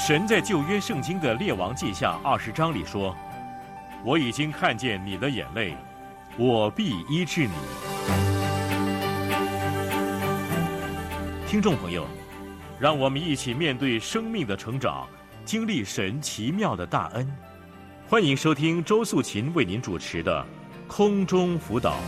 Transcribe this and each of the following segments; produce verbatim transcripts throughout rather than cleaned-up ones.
神在旧约圣经的列王记下二十章里说：“我已经看见你的眼泪，我必医治你。”听众朋友，让我们一起面对生命的成长，经历神奇妙的大恩。欢迎收听周素琴为您主持的空中辅导。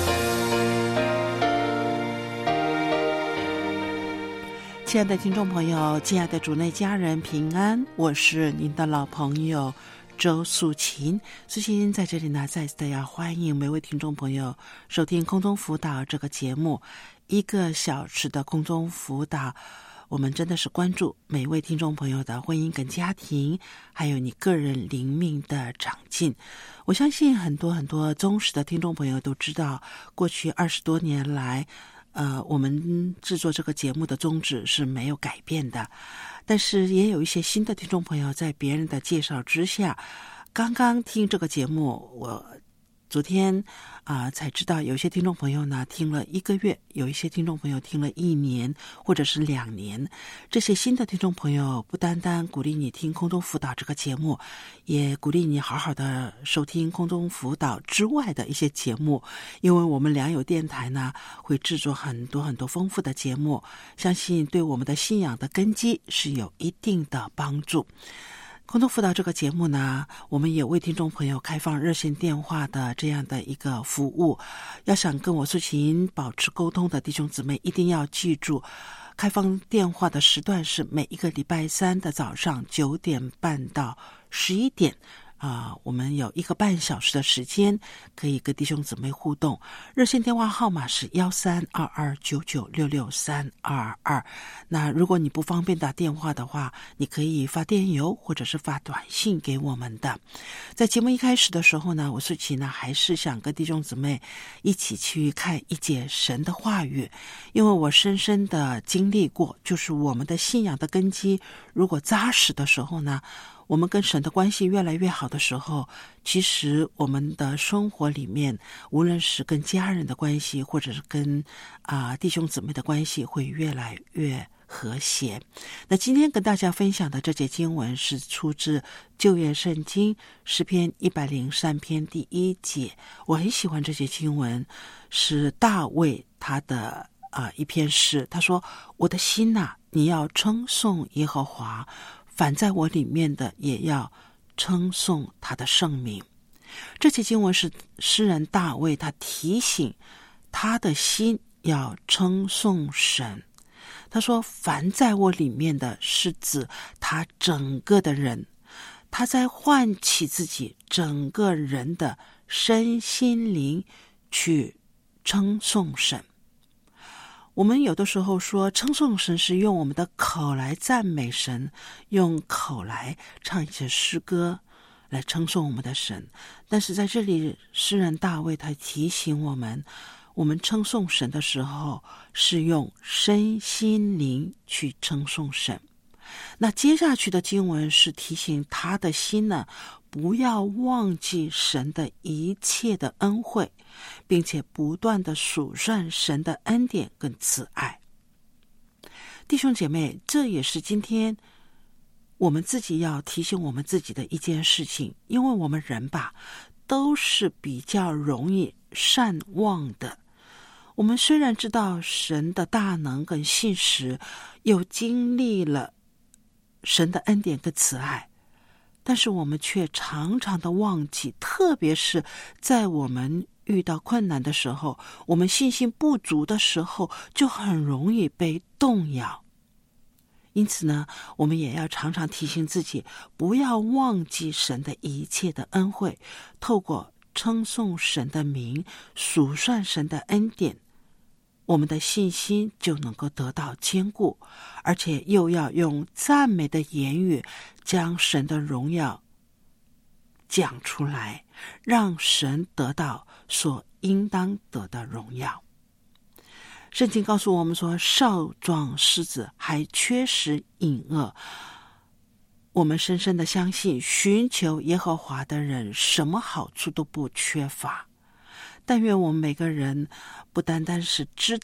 亲爱的听众朋友，亲爱的主内家人平安，我是您的老朋友周素琴。素琴在这里呢，再次的要欢迎每位听众朋友收听空中辅导这个节目，一个小时的空中辅导。我们真的是关注每位听众朋友的婚姻跟家庭，还有你个人灵命的长进。我相信很多很多忠实的听众朋友都知道，过去二十多年来呃，我们制作这个节目的宗旨是没有改变的，但是也有一些新的听众朋友在别人的介绍之下，刚刚听这个节目，我昨天啊、呃、才知道，有些听众朋友呢听了一个月，有一些听众朋友听了一年，或者是两年。这些新的听众朋友不单单鼓励你听空中辅导这个节目，也鼓励你好好的收听空中辅导之外的一些节目，因为我们良友电台呢会制作很多很多丰富的节目，相信对我们的信仰的根基是有一定的帮助。空中辅导这个节目呢，我们也为听众朋友开放热线电话的这样的一个服务。要想跟我素琴保持沟通的弟兄姊妹，一定要记住，开放电话的时段是每一个礼拜三的早上九点半到十一点。啊、呃，我们有一个半小时的时间可以跟弟兄姊妹互动。热线电话号码是一三二二九九六六三二二。那如果你不方便打电话的话，你可以发电邮或者是发短信给我们的。在节目一开始的时候呢，我素琴呢还是想跟弟兄姊妹一起去看一节神的话语，因为我深深的经历过，就是我们的信仰的根基如果扎实的时候呢，我们跟神的关系越来越好的时候，其实我们的生活里面，无论是跟家人的关系，或者是跟啊、呃、弟兄姊妹的关系，会越来越和谐。那今天跟大家分享的这节经文是出自旧约圣经诗篇一百零三篇第一节。我很喜欢这节经文，是大卫他的啊、呃、一篇诗。他说：“我的心哪、啊，你要称颂耶和华。”反在我里面的也要称颂他的圣名。这节经文是诗人大卫他提醒他的心要称颂神。他说凡在我里面的是指他整个的人，他在唤起自己整个人的身心灵去称颂神。我们有的时候说称颂神是用我们的口来赞美神，用口来唱一些诗歌来称颂我们的神，但是在这里诗人大卫他提醒我们，我们称颂神的时候是用身心灵去称颂神。那接下去的经文是提醒他的心呢，不要忘记神的一切的恩惠，并且不断的数算神的恩典跟慈爱。弟兄姐妹，这也是今天我们自己要提醒我们自己的一件事情，因为我们人吧，都是比较容易善忘的。我们虽然知道神的大能跟信实，又经历了神的恩典跟慈爱，但是我们却常常的忘记，特别是在我们遇到困难的时候，我们信心不足的时候，就很容易被动摇。因此呢，我们也要常常提醒自己，不要忘记神的一切的恩惠，透过称颂神的名，数算神的恩典，我们的信心就能够得到坚固，而且又要用赞美的言语将神的荣耀讲出来，让神得到所应当得的荣耀。圣经告诉我们说，少壮狮子还缺食饮饿。我们深深的相信，寻求耶和华的人什么好处都不缺乏。但愿我们每个人不单单是知道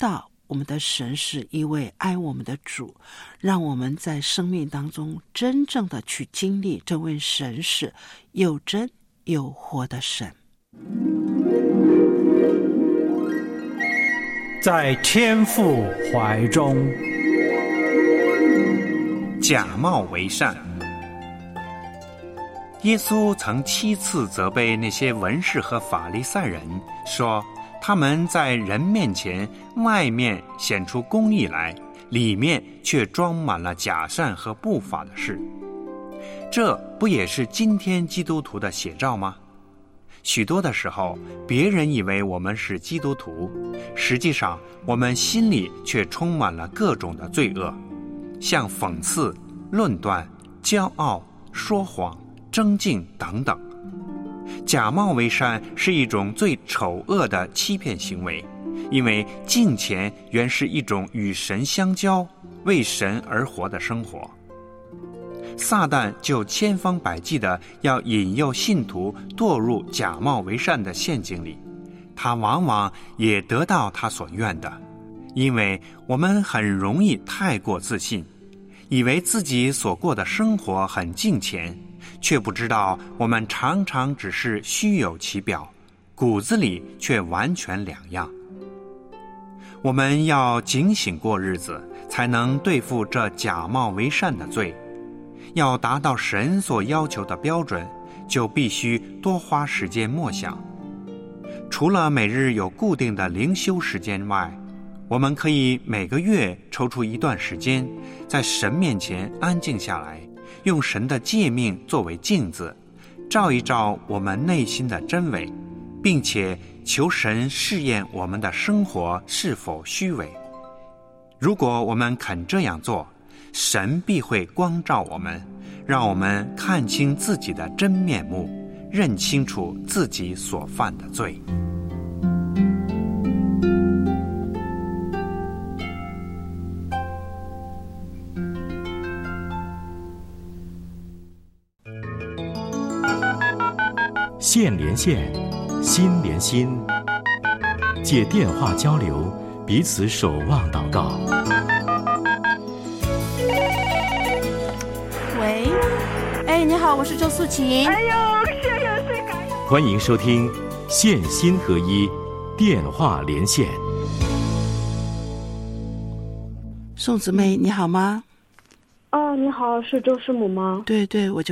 我们的神是一位爱我们的主，让我们在生命当中真正的去经历这位神是又真又活的神。 在天父怀中， 假冒为善。耶稣曾七次责备那些文士和法利赛人，说他们在人面前外面显出公义来，里面却装满了假善和不法的事。这不也是今天基督徒的写照吗？许多的时候，别人以为我们是基督徒，实际上我们心里却充满了各种的罪恶，像讽刺、论断、骄傲、说谎、争竞等等。假冒为善是一种最丑恶的欺骗行为，因为敬虔原是一种与神相交、为神而活的生活。撒旦就千方百计地要引诱信徒堕入假冒为善的陷阱里，他往往也得到他所愿的，因为我们很容易太过自信，以为自己所过的生活很敬虔，却不知道我们常常只是虚有其表，骨子里却完全两样。我们要警醒过日子，才能对付这假冒为善的罪。要达到神所要求的标准，就必须多花时间默想。除了每日有固定的灵修时间外，我们可以每个月抽出一段时间，在神面前安静下来，用神的诫命作为镜子，照一照我们内心的真伪，并且求神试验我们的生活是否虚伪。如果我们肯这样做，神必会光照我们，让我们看清自己的真面目，认清楚自己所犯的罪。 线连线，心连心，借电话交流，彼此守望祷告。 喂，哎，你好，我是周素琴。 哎呦，谢谢谢感恩。 欢迎收听线心合一电话连线。 宋姊妹，你好吗？ 哦，你好，是周师母吗？ 对对，我就是。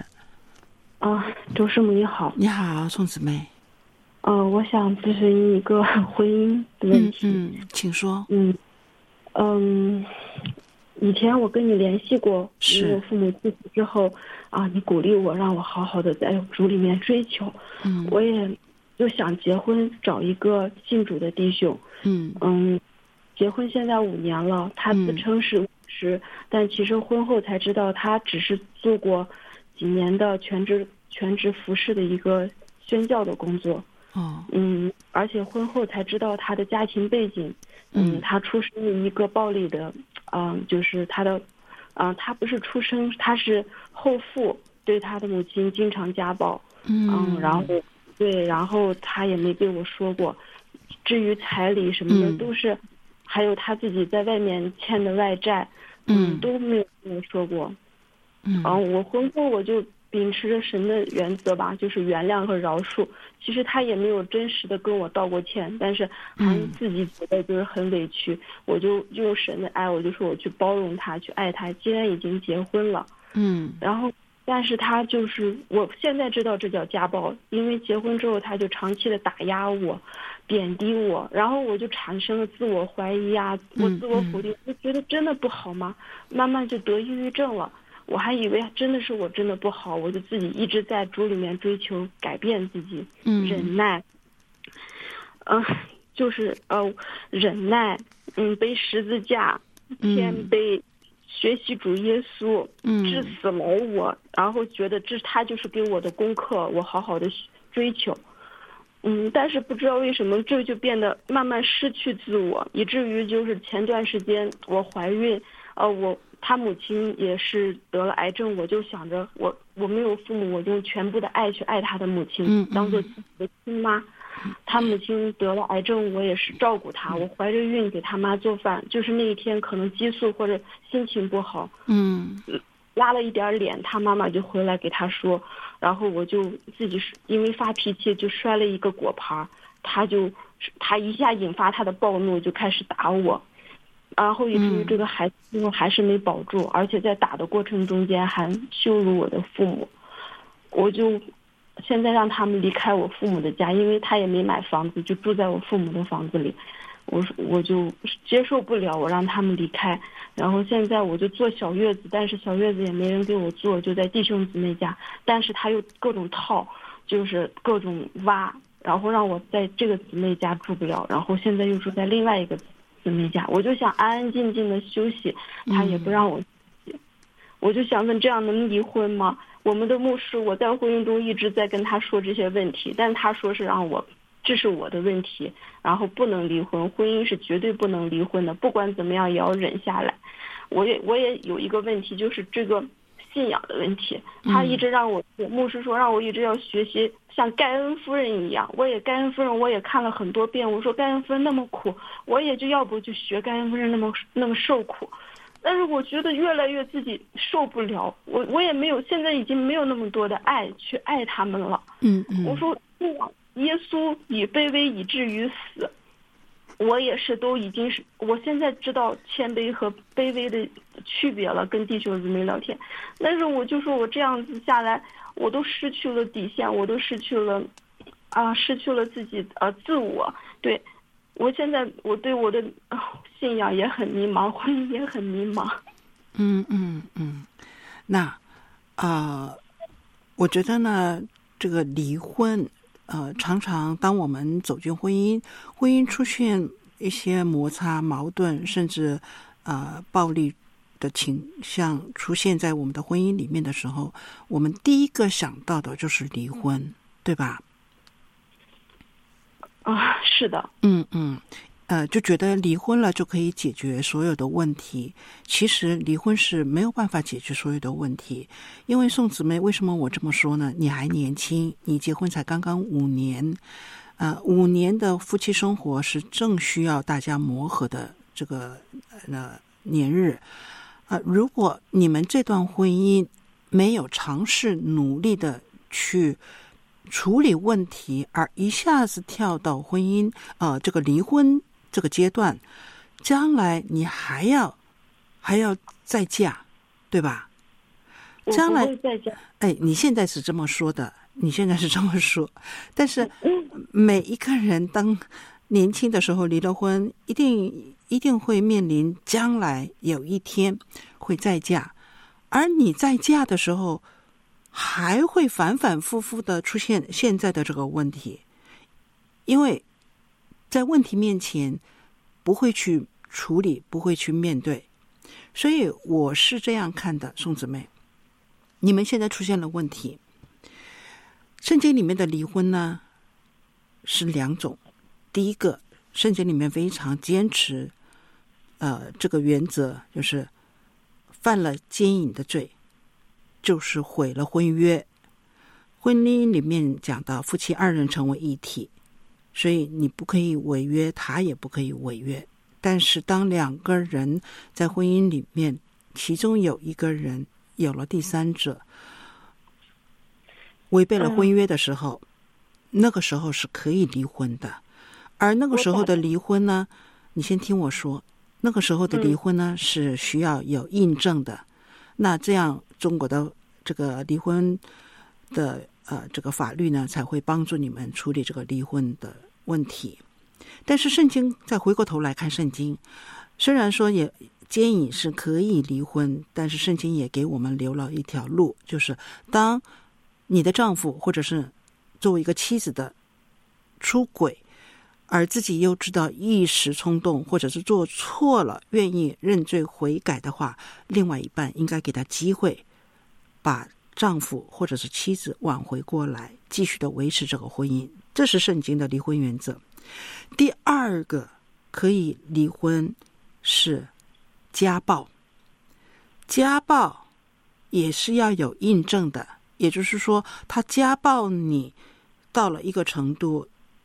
啊，周师母你好。 你好，宋姊妹。 呃，我想咨询一个婚姻的问题。 嗯嗯，请说。 嗯嗯，以前我跟你联系过， 是因为我父母去世之后啊，你鼓励我，让我好好的在主里面追求。 嗯， 我也就想结婚，找一个信主的弟兄。 嗯嗯，结婚现在五年了，他自称是牧师，嗯，但其实婚后才知道他只是做过几年的全职全职服侍的一个宣教的工作。 哦， 嗯，而且婚后才知道他的家庭背景。嗯，嗯他出生于一个暴力的，嗯、呃，就是他的，嗯、呃，他不是出生，他是后父对他的母亲经常家暴。 嗯, 嗯，然后对，然后他也没对我说过。至于彩礼什么的， 嗯、 都是，还有他自己在外面欠的外债， 嗯， 嗯都没有跟我说过。 嗯， 嗯，我婚后我就秉持着神的原则吧，就是原谅和饶恕。其实他也没有真实的跟我道过歉，但是还自己觉得就是很委屈。嗯、我就用神的爱，我就说我去包容他，去爱他。既然已经结婚了， 嗯， 然后但是他就是我现在知道这叫家暴，因为结婚之后他就长期的打压我，贬低我，然后我就产生了自我怀疑啊，我自我否定，我、嗯嗯、觉得真的不好吗？慢慢就得抑郁症了。我还以为真的是我真的不好，我就自己一直在主里面追求改变自己， 嗯， 忍耐，嗯、呃，就是呃忍耐，嗯，背十字架，谦卑，学习主耶稣， 嗯，治死了我，然后觉得这他就是给我的功课，我好好的追求，嗯，但是不知道为什么这就变得慢慢失去自我，以至于就是前段时间我怀孕，呃，我。他母亲也是得了癌症，我就想着我我没有父母，我用全部的爱去爱他的母亲， 嗯嗯、 当做自己的亲妈。 他母亲得了癌症，我也是照顾他，我怀着孕给他妈做饭，就是那一天可能激素或者心情不好， 嗯， 拉了一点脸，他妈妈就回来给他说，然后我就自己因为发脾气就摔了一个果盘，他就他一下引发他的暴怒，就开始打我，然后以至于这个孩子最后还是没保住，而且在打的过程中间还羞辱我的父母，我就现在让他们离开我父母的家，因为他也没买房子，就住在我父母的房子里，我我就接受不了，我让他们离开，然后现在我就做小月子，但是小月子也没人给我做，就在弟兄姊妹家，但是他又各种套，就是各种挖，然后让我在这个姊妹家住不了，然后现在又住在另外一个姊妹家，我就想安安静静的休息，他也不让我休息，嗯、我就想问，这样能离婚吗？我们的牧师，我在婚姻中一直在跟他说这些问题，但他说是让我，这是我的问题，然后不能离婚，婚姻是绝对不能离婚的，不管怎么样也要忍下来。我也我也有一个问题，就是这个信仰的问题，他一直让我，嗯、牧师说让我一直要学习像盖恩夫人一样，我也盖恩夫人我也看了很多遍，我说盖恩夫人那么苦，我也就要不就学盖恩夫人那么那么受苦。但是我觉得越来越自己受不了，我我也没有，现在已经没有那么多的爱去爱他们了。 嗯嗯， 我说耶稣以卑微以至于死，我也是都已经是，我现在知道谦卑和卑微的区别了，跟弟兄姊妹聊天。但是我就说我这样子下来，我都失去了底线，我都失去了啊，失去了自己呃自我。对，我现在我对我的、呃、信仰也很迷茫，婚姻也很迷茫。 嗯嗯嗯，那啊、呃，我觉得呢，这个离婚，呃，常常当我们走进婚姻，婚姻出现一些摩擦、矛盾，甚至呃暴力的倾向出现在我们的婚姻里面的时候，我们第一个想到的就是离婚，对吧？ 啊，是的， 嗯嗯，呃，就觉得离婚了就可以解决所有的问题。其实离婚是没有办法解决所有的问题，因为宋姊妹，为什么我这么说呢？你还年轻，你结婚才刚刚五年，呃，五年的夫妻生活是正需要大家磨合的这个呃年日。呃，如果你们这段婚姻没有尝试努力的去处理问题，而一下子跳到婚姻呃这个离婚这个阶段，将来你还要还要再嫁，对吧？将来再嫁。 哎，你现在是这么说的，你现在是这么说，但是每一个人当年轻的时候离了婚，一定一定会面临将来有一天会再嫁，而你再嫁的时候，还会反反复复的出现现在的这个问题，因为在问题面前不会去处理，不会去面对，所以我是这样看的，宋姊妹，你们现在出现了问题，圣经里面的离婚呢是两种，第一个，圣经里面非常坚持呃这个原则，就是犯了奸淫的罪就是毁了婚约。婚姻里面讲到夫妻二人成为一体，所以你不可以违约，他也不可以违约。但是当两个人在婚姻里面，其中有一个人有了第三者，违背了婚约的时候，嗯、那个时候是可以离婚的。而那个时候的离婚呢，你先听我说，那个时候的离婚呢、嗯、是需要有印证的。那这样中国的这个离婚的呃这个法律呢，才会帮助你们处理这个离婚的问题。但是圣经再回过头来看圣经，虽然说也奸淫是可以离婚，但是圣经也给我们留了一条路，就是当你的丈夫或者是作为一个妻子的出轨，而自己又知道一时冲动或者是做错了愿意认罪悔改的话，另外一半应该给他机会把丈夫或者是妻子挽回过来，继续的维持这个婚姻，这是圣经的离婚原则。第二个可以离婚是家暴，家暴也是要有印证的，也就是说他家暴你到了一个程度，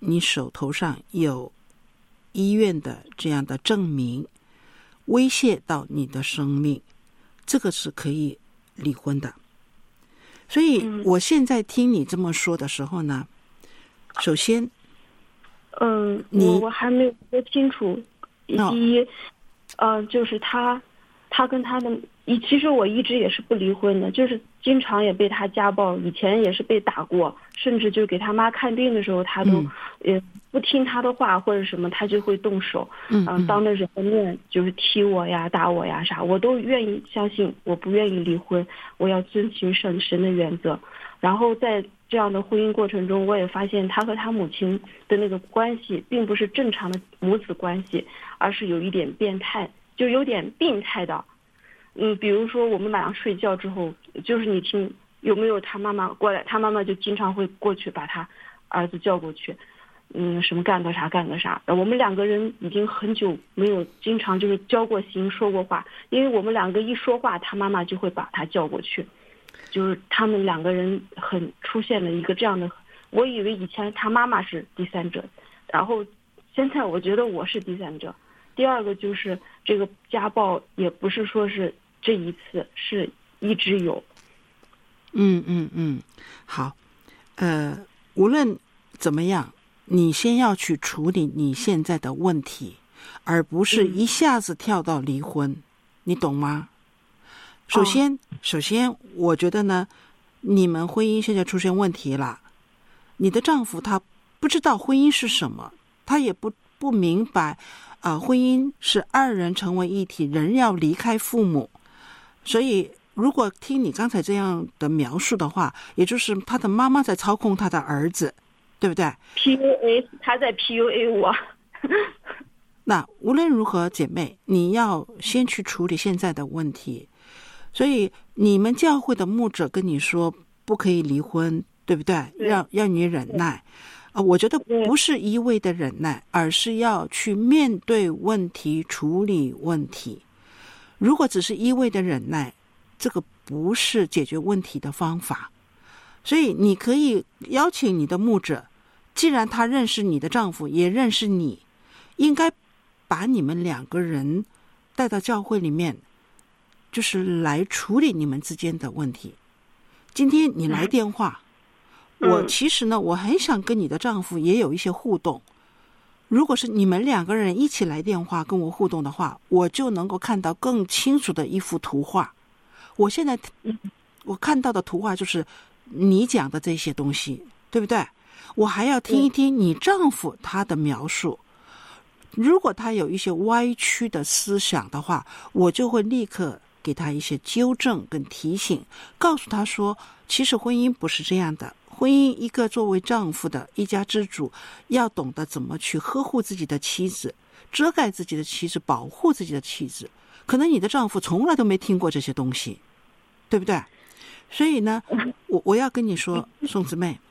你手头上有医院的这样的证明，威胁到你的生命，这个是可以离婚的。所以我现在听你这么说的时候呢，首先嗯，我我还没有说清楚。第一，呃，就是他，他跟他的，其实我一直也是不离婚的，就是经常也被他家暴，以前也是被打过，甚至就给他妈看病的时候，他都也不听他的话或者什么，他就会动手，嗯、呃，当着人的面就是踢我呀、打我呀啥，我都愿意相信，我不愿意离婚，我要遵循神神的原则。然后在这样的婚姻过程中，我也发现他和他母亲的那个关系并不是正常的母子关系，而是有一点变态，就有点病态的。嗯，比如说我们晚上睡觉之后，就是你听有没有他妈妈过来，他妈妈就经常会过去把他儿子叫过去，嗯，什么干个啥干个啥。我们两个人已经很久没有经常就是交过心说过话，因为我们两个一说话，他妈妈就会把他叫过去。就是他们两个人很出现了一个这样的，我以为以前他妈妈是第三者，然后现在我觉得我是第三者。第二个就是这个家暴也不是说是这一次，是一直有。 嗯嗯嗯，好，呃，无论怎么样，你先要去处理你现在的问题，而不是一下子跳到离婚，嗯、你懂吗？首先，哦、首先，我觉得呢，你们婚姻现在出现问题了。你的丈夫他不知道婚姻是什么，他也不不明白，啊、呃，婚姻是二人成为一体，人要离开父母。所以，如果听你刚才这样的描述的话，也就是他的妈妈在操控他的儿子，对不对 ？P U A， 他在 P U A 我。 那无论如何，姐妹，你要先去处理现在的问题。所以你们教会的牧者跟你说不可以离婚，对不对？要要你忍耐啊、呃！我觉得不是一味的忍耐，而是要去面对问题、处理问题。如果只是一味的忍耐，这个不是解决问题的方法。所以你可以邀请你的牧者，既然他认识你的丈夫，也认识你，应该把你们两个人带到教会里面。就是来处理你们之间的问题。今天你来电话，嗯、我其实呢，我很想跟你的丈夫也有一些互动。如果是你们两个人一起来电话跟我互动的话，我就能够看到更清楚的一幅图画。我现在我看到的图画就是你讲的这些东西，对不对？我还要听一听你丈夫他的描述。如果他有一些歪曲的思想的话，我就会立刻给他一些纠正跟提醒，告诉他说，其实婚姻不是这样的。婚姻一个作为丈夫的一家之主，要懂得怎么去呵护自己的妻子，遮盖自己的妻子，保护自己的妻子。可能你的丈夫从来都没听过这些东西，对不对？所以呢，我我要跟你说，宋姊妹，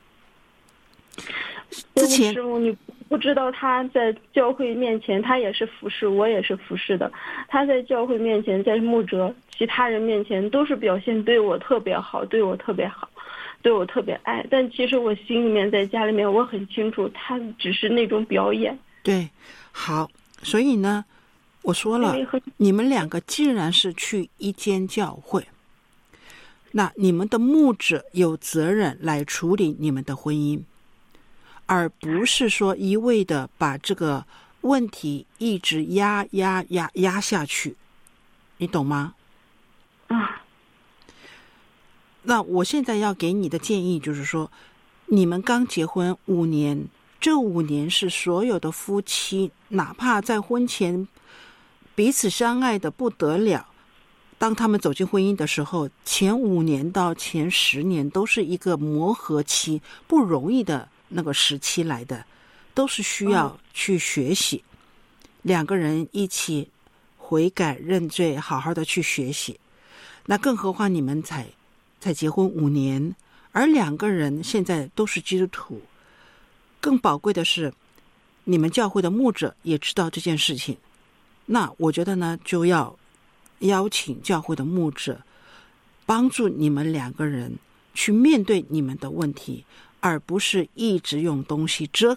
之前师母你不知道他在教会面前，他也是服侍，我也是服侍的。他在教会面前，在牧者其他人面前都是表现对我特别好，对我特别好，对我特别爱。但其实我心里面在家里面我很清楚，他只是那种表演。 对，好，所以呢，我说了，你们两个既然是去一间教会，那你们的牧者有责任来处理你们的婚姻。而不是说一味的把这个问题一直压压压压下去，你懂吗？ 啊， 那我现在要给你的建议就是说，你们刚结婚五年，这五年是所有的夫妻，哪怕在婚前彼此相爱的不得了，当他们走进婚姻的时候，前五年到前十年都是一个磨合期，不容易的那个时期来的，都是需要去学习，哦、两个人一起悔改认罪，好好的去学习。那更何况你们才才结婚五年，而两个人现在都是基督徒。更宝贵的是，你们教会的牧者也知道这件事情。那我觉得呢，就要邀请教会的牧者帮助你们两个人去面对你们的问题，而不是一直用东西遮盖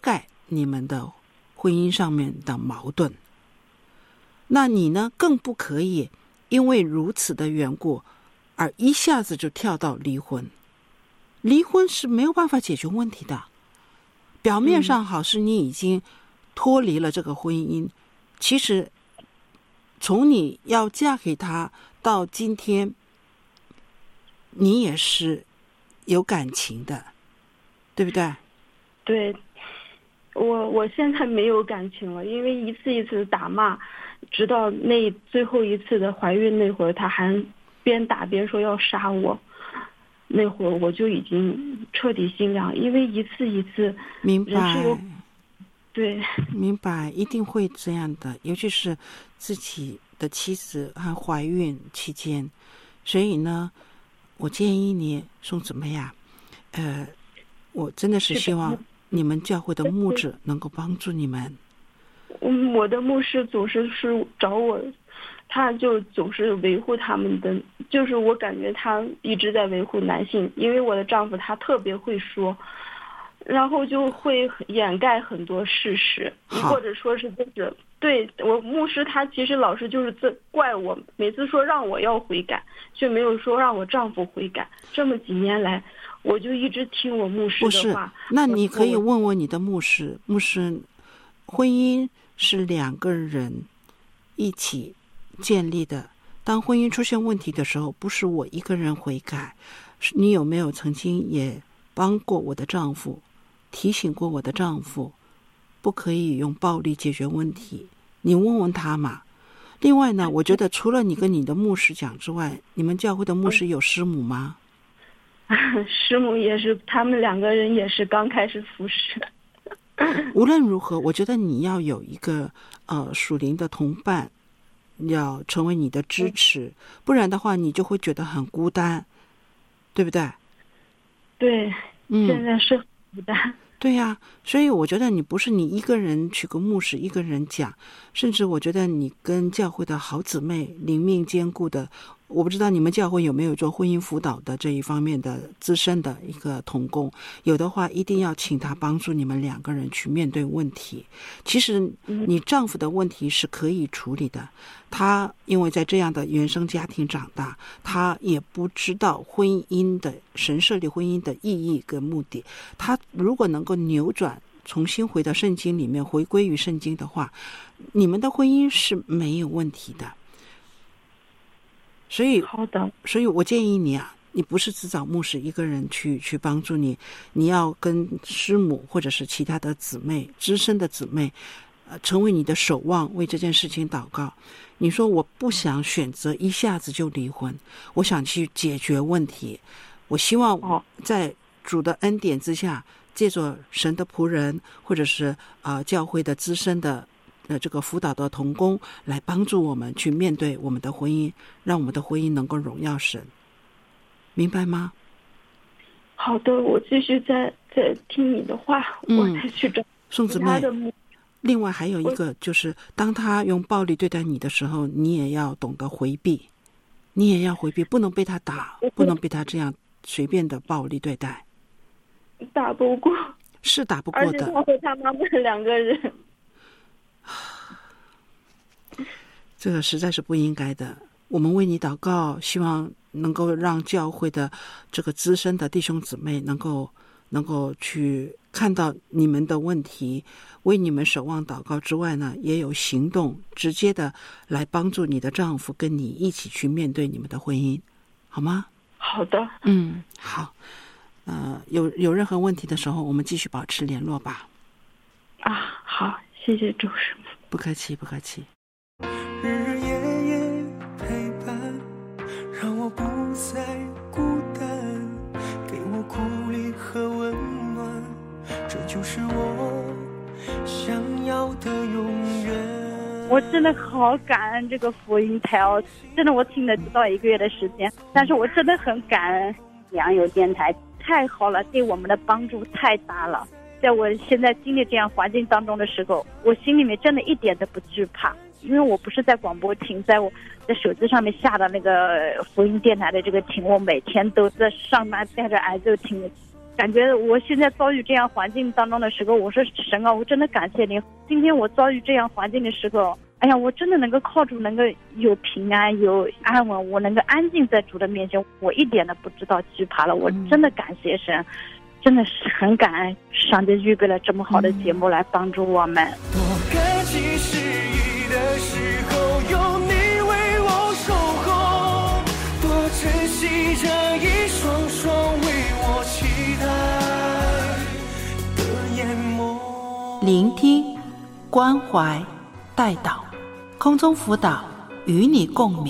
你们的婚姻上面的矛盾。那你呢，更不可以因为如此的缘故而一下子就跳到离婚。离婚是没有办法解决问题的。表面上好是你已经脱离了这个婚姻，嗯、其实从你要嫁给他到今天，你也是有感情的，对不对？ 对，我我现在没有感情了，因为一次一次打骂，直到那最后一次的怀孕那会儿，他还边打边说要杀我。那会儿我就已经彻底心凉，因为一次一次， 明白， 对， 明白，一定会这样的，尤其是自己的妻子还怀孕期间，所以呢，我建议你宋姊妹呀，呃，我真的是希望你们教会的牧者能够帮助你们。 嗯，我的牧师总是是找我。他就总是维护他们的，就是我感觉他一直在维护男性，因为我的丈夫他特别会说，然后就会掩盖很多事实，或者说是就是对我牧师他其实老是就是责怪我，每次说让我要悔改，却没有说让我丈夫悔改。这么几年来，我就一直听我牧师的话。 不是，那你可以问问你的牧师，牧师，婚姻是两个人一起建立的，当婚姻出现问题的时候，不是我一个人悔改，你有没有曾经也帮过我的丈夫，提醒过我的丈夫不可以用暴力解决问题？你问问他嘛。另外呢，我觉得除了你跟你的牧师讲之外，你们教会的牧师有师母吗？ 师母也是，他们两个人也是刚开始服侍。 无论如何，我觉得你要有一个呃属灵的同伴，要成为你的支持，不然的话你就会觉得很孤单，对不对？ 对， 嗯， 现在是很孤单。 对呀、啊，所以我觉得你不是你一个人去跟牧师一个人讲，甚至我觉得你跟教会的好姊妹灵命坚固的，我不知道你们教会有没有做婚姻辅导的这一方面的资深的一个同工，有的话一定要请他帮助你们两个人去面对问题。其实你丈夫的问题是可以处理的，他因为在这样的原生家庭长大，他也不知道婚姻的神设立婚姻的意义跟目的，他如果能够扭转，重新回到圣经里面，回归于圣经的话，你们的婚姻是没有问题的。所以好的， 所以我建议你啊，你不是只找牧师一个人去去帮助你，你要跟师母或者是其他的姊妹，资深的姊妹，呃，成为你的守望，为这件事情祷告。你说我不想选择一下子就离婚，我想去解决问题，我希望在主的恩典之下，借着神的仆人或者是啊、呃、教会的资深的呃这个辅导的同工来帮助我们去面对我们的婚姻，让我们的婚姻能够荣耀神，明白吗？ 好的，我继续再再听你的话， 嗯、 我再去找宋姊妹。另外还有一个就是，当他用暴力对待你的时候，你也要懂得回避，你也要回避，不能被他打，不能被他这样随便的暴力对待。 打不过， 是打不过的。 而且他和他妈妈两个人， 这个实在是不应该的。我们为你祷告，希望能够让教会的这个资深的弟兄姊妹能够能够去看到你们的问题，为你们守望祷告之外呢，也有行动直接的来帮助你的丈夫跟你一起去面对你们的婚姻，好吗？ 好的， 嗯，好。呃，有有任何问题的时候，我们继续保持联络吧。 啊，好，谢谢周师母。 不客气，不客气。 日日夜夜陪伴，让我不再孤单，给我鼓励和温暖，这就是我想要的永远。 我真的好感恩这个福音台哦，真的我听了不到一个月的时间，但是我真的很感恩良友电台，太好了，对我们的帮助太大了。在我现在经历这样环境当中的时候，我心里面真的一点都不惧怕，因为我不是在广播亭，在我在手机上面下的那个福音电台的这个亭，我每天都在上班带着儿子听， 感觉我现在遭遇这样环境当中的时候，我说神啊，我真的感谢您。今天我遭遇这样环境的时候，哎呀，我真的能够靠主，能够有平安有安稳，我能够安静在主的面前，我一点都不知道惧怕了。我真的感谢神，真的是很感恩上帝预备了这么好的节目来帮助我们。 多感激失意的时候有你为我守候，多珍惜这一双双为我期待的眼眸。 聆听、关怀、带导，空中辅导与你共勉。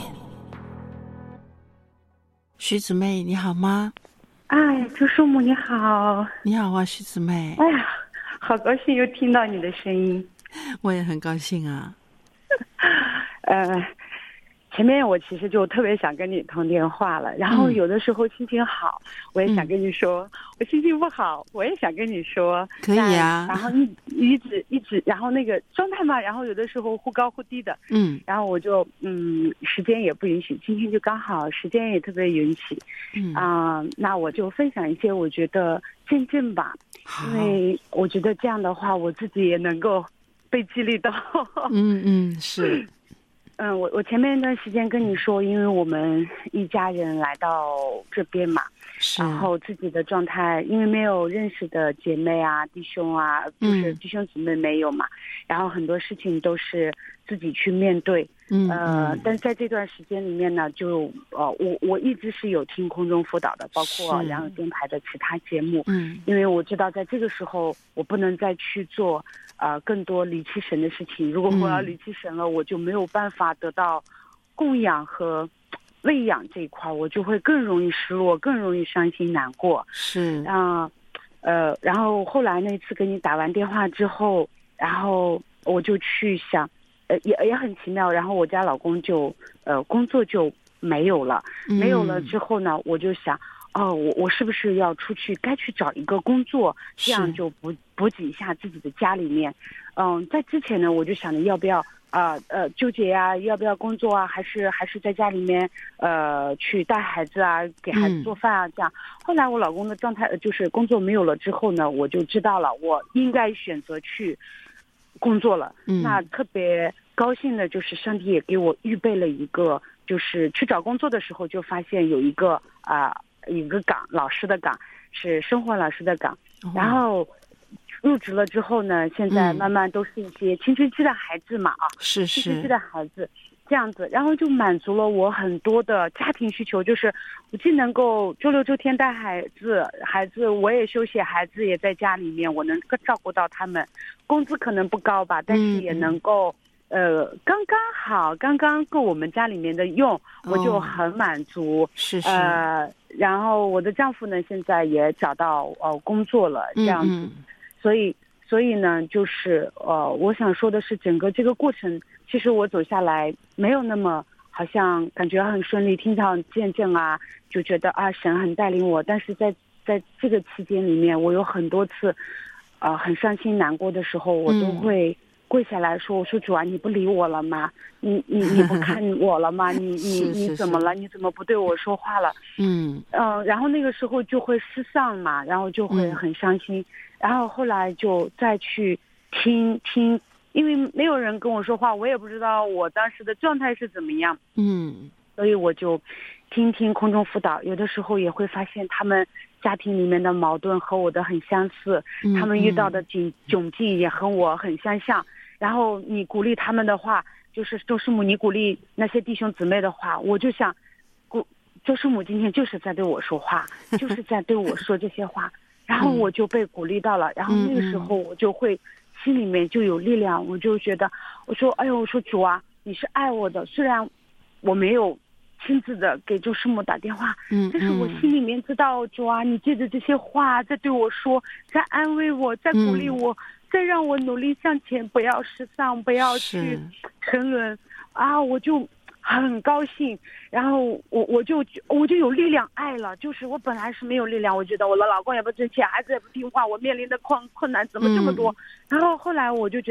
徐姊妹你好吗？ 哎，周叔母你好。 你好啊，徐姊妹。 哎呀，好高兴又听到你的声音。 我也很高兴啊。 呃，前面我其实就特别想跟你通电话了，然后有的时候心情好，嗯、我也想跟你说；嗯、我心情不好，我也想跟你说。 可以啊。 然后一一直一直，然后那个状态嘛，然后有的时候忽高忽低的。 嗯。 然后我就嗯，时间也不允许，今天就刚好时间也特别允许。 嗯啊、呃，那我就分享一些我觉得见证吧，因为我觉得这样的话，我自己也能够被激励到。 嗯嗯，是。 嗯，我我前面一段时间跟你说，因为我们一家人来到这边嘛，然后自己的状态，因为没有认识的姐妹啊、弟兄啊，就是弟兄姊妹没有嘛，嗯、然后很多事情都是自己去面对。 嗯， 呃，但在这段时间里面呢，就呃，我我一直是有听空中辅导的，包括良友电台的其他节目。 嗯， 因为我知道在这个时候，我不能再去做呃更多离弃神的事情。如果我要离弃神了，嗯、我就没有办法得到供养和喂养这一块，我就会更容易失落，更容易伤心难过。 是啊，呃，然后后来那次跟你打完电话之后，然后我就去想。呃，也也很奇妙，然后我家老公就呃工作就没有了，没有了之后呢，我就想，哦，我我是不是要出去，该去找一个工作，这样就补补给一下自己的家里面。嗯，在之前呢，我就想着要不要啊 呃, 呃纠结啊，要不要工作啊，还是还是在家里面呃去带孩子啊，给孩子做饭啊，这样。后来我老公的状态就是工作没有了之后呢，我就知道了，我应该选择去工作了。 嗯， 那特别高兴的就是上帝也给我预备了一个，就是去找工作的时候就发现有一个啊、呃、一个岗，老师的岗，是生活老师的岗。哦、然后入职了之后呢，现在慢慢都是一些青春期的孩子嘛，啊， 是是青春期的孩子。这样子，然后就满足了我很多的家庭需求，就是我既能够周六周天带孩子，孩子我也休息，孩子也在家里面，我能够照顾到他们，工资可能不高吧，但是也能够、嗯、呃刚刚好，刚刚够我们家里面的用，哦、我就很满足。 是是。 呃，然后我的丈夫呢，现在也找到呃工作了，这样子， 嗯嗯所以所以呢，就是呃，我想说的是，整个这个过程。其实我走下来没有那么好像感觉很顺利，听到见证啊，就觉得啊神很带领我。但是在在这个期间里面，我有很多次，呃很伤心难过的时候，我都会跪下来说：“我说主啊，你不理我了吗？你你你不看我了吗？你你你怎么了？你怎么不对我说话了？” 嗯嗯、呃，然后那个时候就会失丧嘛，然后就会很伤心，嗯、然后后来就再去听听。因为没有人跟我说话，我也不知道我当时的状态是怎么样。 嗯， 所以我就听听空中辅导，有的时候也会发现他们家庭里面的矛盾和我的很相似， 嗯、 他们遇到的窘窘境也和我很相像。然后你鼓励他们的话，就是周师母，你鼓励那些弟兄姊妹的话，我就想，鼓周师母今天就是在对我说话，就是在对我说这些话，然后我就被鼓励到了，然后那个时候我就会。心里面就有力量，我就觉得，我说，哎呦，我说主啊，你是爱我的，虽然我没有亲自的给周师母打电话， 嗯， 但是我心里面知道，主啊，你借着这些话在对我说，在安慰我，在鼓励我，嗯、再让我努力向前，不要失丧，不要去沉沦啊，我就。很高兴，然后我我就我就有力量爱了，就是我本来是没有力量，我觉得我的老公也不争气，孩子也不听话，我面临的困困难怎么这么多？嗯、然后后来我就觉得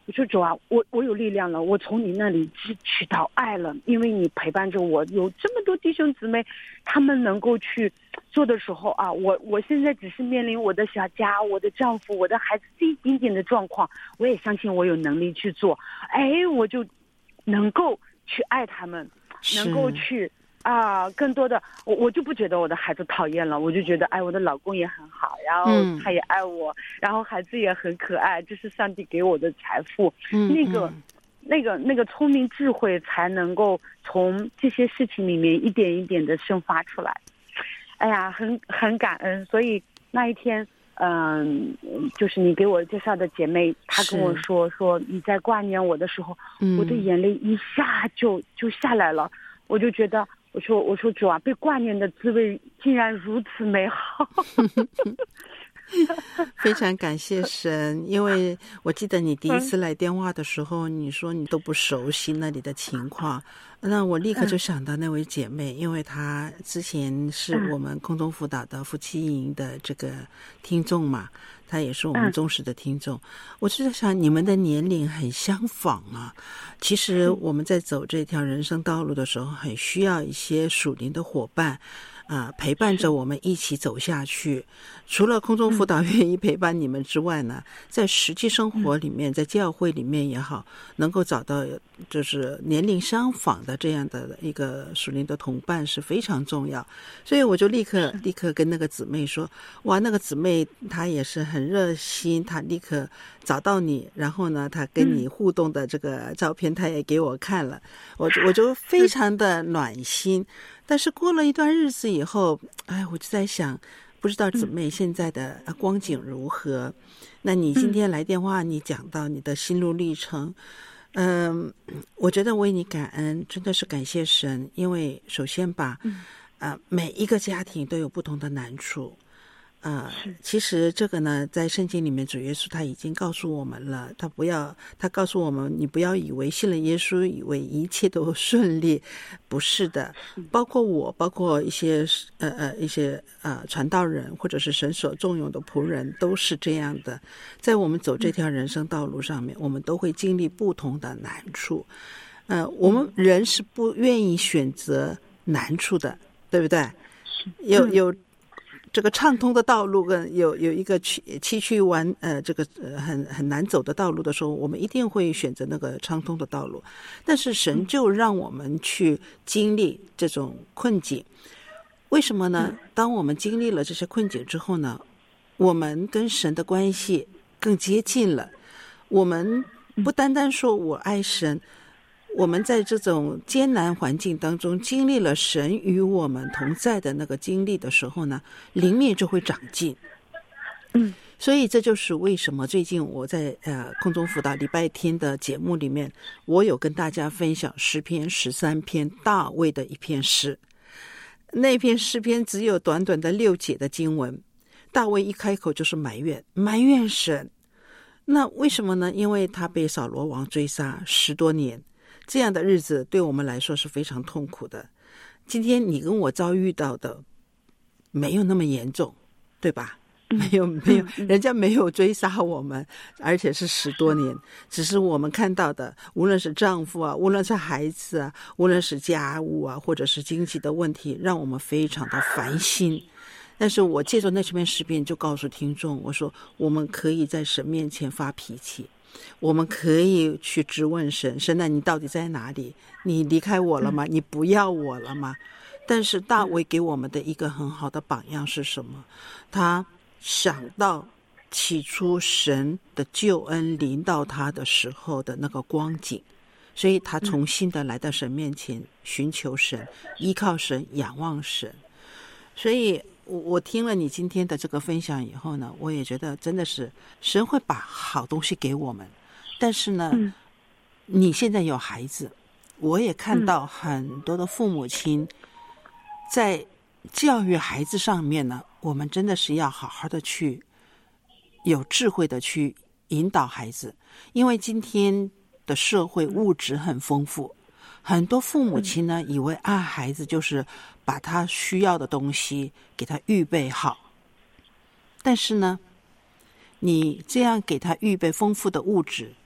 我说主啊，我我有力量了，我从你那里汲取到爱了，因为你陪伴着我，有这么多弟兄姊妹，他们能够去做的时候啊，我我现在只是面临我的小家、我的丈夫、我的孩子这一点点的状况，我也相信我有能力去做，哎，我就能够去爱他们，能够去啊，更多的我我就不觉得我的孩子讨厌了，我就觉得哎，我的老公也很好，然后他也爱我，嗯、然后孩子也很可爱，这是上帝给我的财富。嗯、那个、嗯、那个那个聪明智慧才能够从这些事情里面一点一点的生发出来。哎呀，很很感恩，所以那一天。嗯，就是你给我介绍的姐妹，她跟我说说你在挂念我的时候，嗯、我的眼泪一下就就下来了，我就觉得，我说我说主啊，被挂念的滋味竟然如此美好。 非常感谢神，因为我记得你第一次来电话的时候，你说你都不熟悉那里的情况，那我立刻就想到那位姐妹，因为她之前是我们空中辅导的夫妻营的这个听众嘛，她也是我们忠实的听众。我就在想，你们的年龄很相仿啊。其实我们在走这条人生道路的时候，很需要一些属灵的伙伴。啊、呃，陪伴着我们一起走下去。除了空中辅导愿意陪伴你们之外呢，在实际生活里面，在教会里面也好，能够找到就是年龄相仿的这样的一个属灵的同伴是非常重要。所以我就立刻立刻跟那个姊妹说，哇，那个姊妹她也是很热心，她立刻找到你，然后呢，她跟你互动的这个照片，她也给我看了，我我就非常的暖心。但是过了一段日子以后，哎，我就在想，不知道姊妹现在的光景如何？嗯、那你今天来电话，你讲到你的心路历程，嗯、呃，我觉得为你感恩，真的是感谢神，因为首先吧，嗯、呃，每一个家庭都有不同的难处。呃，其实这个呢，在圣经里面，主耶稣他已经告诉我们了，他不要，他告诉我们，你不要以为信了耶稣，以为一切都顺利，不是的。包括我，包括一些呃呃一些呃传道人，或者是神所重用的仆人，都是这样的。在我们走这条人生道路上面，我们都会经历不同的难处。呃，我们人是不愿意选择难处的，对不对？有有。这个畅通的道路跟有有一个崎崎岖弯呃这个呃很很难走的道路的时候，我们一定会选择那个畅通的道路。但是神就让我们去经历这种困境，为什么呢？当我们经历了这些困境之后呢，我们跟神的关系更接近了。我们不单单说我爱神，我们在这种艰难环境当中经历了神与我们同在的那个经历的时候呢，灵命就会长进。嗯，所以这就是为什么最近我在呃空中辅导礼拜天的节目里面，我有跟大家分享诗篇十三篇大卫的一篇诗。那篇诗篇只有短短的六节的经文，大卫一开口就是埋怨埋怨神。那为什么呢？因为他被扫罗王追杀十多年，这样的日子对我们来说是非常痛苦的。今天你跟我遭遇到的没有那么严重，对吧？没有没有，人家没有追杀我们，而且是十多年。只是我们看到的，无论是丈夫啊，无论是孩子啊，无论是家务啊，或者是经济的问题，让我们非常的烦心。但是我借着那篇诗篇就告诉听众，我说我们可以在神面前发脾气，我们可以去质问神，神啊，你到底在哪里？你离开我了吗？你不要我了吗？但是大卫给我们的一个很好的榜样是什么？他想到起初神的救恩临到他的时候的那个光景，所以他重新的来到神面前，寻求神，依靠神，仰望神。所以我我听了你今天的这个分享以后呢，我也觉得真的是神会把好东西给我们。但是呢、嗯、你现在有孩子，我也看到很多的父母亲在教育孩子上面呢，我们真的是要好好的去有智慧的去引导孩子。因为今天的社会物质很丰富，很多父母亲呢以为爱孩子就是把他需要的东西给他预备好，但是呢你这样给他预备丰富的物质，